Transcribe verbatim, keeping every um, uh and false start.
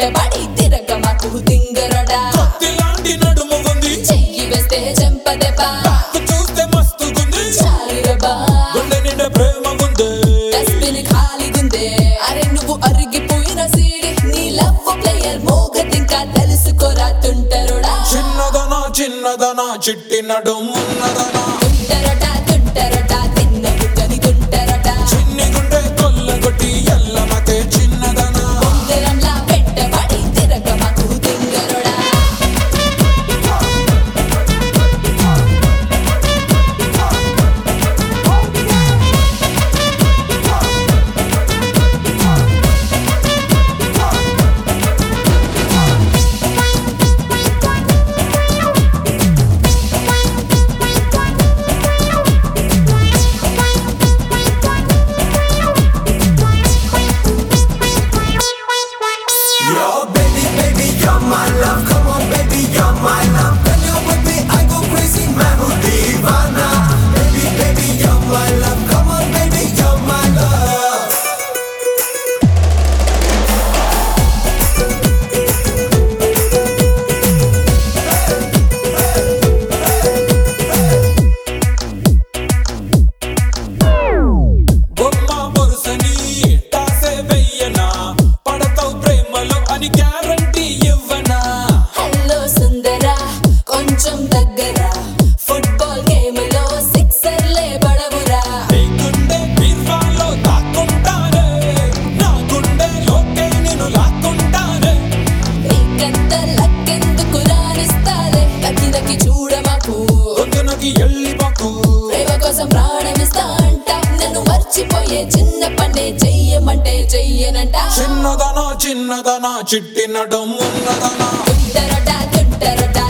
పెట్టబడి తిరగమకు తింగరడా కత్తిలాంటి నడుము ఉంది చెయ్యి వేస్తే చెంపదెబ్బా చూస్తే మస్తుగుంది చాలిరబా గుండె నిండా ప్రేమ ఉంది డస్ట్బిన్ ఖాళీగుందే అరే నువ్వు అరిగిపోయిన సీడి నీ లవ్ ప్లేయర్ మోగతింకా తెలుసుకోరా తుంటరుడా చిన్నదనా చిన్నదనా చిట్టి నడుము ఉన్నదనా తుంటరడా తుంటరడా తిన్న గుడ్డని తుంటరడా చిన్ని గుండె కొల్లగొట్టి ఎల్లమకే చిన్నదనా ఉంగరంలా పెట్టబడి తిరగమకు తింగరడా Yo, baby, baby, you're my love. Come on, baby, you're my love. When you're with me, I go crazy, man, who divana. Baby, baby, you're my love. Come on, baby, you're my love. బొమ్మ బొరుసని తాసే వెయ్యనా పడతావు ప్రేమలో అని guarantee ఇవ్వనా hello సుందరా కొంచెం దగ్గర football game లో సిక్సర్లే పడవురా నీ గుండె బీర్వాలో దాక్కుంటానే నా గుండెలోకే నేను లాక్కుంటానే నీకంత లక్కెందుకు రానిస్తాలే తగ్గినకి చూడమాకు గొంతునకి ఎల్లిపోకు ప్రేమ కోసం ప్రాణమిస్తా అంట నన్ను మర్చిపోయే చిన్న పనే చెయ్యమంటే చెయ్యనంట చిన్నదనా చిన్నదనా చిట్టి నడుము ఉన్నదనా తుంటరడా తుంటరడా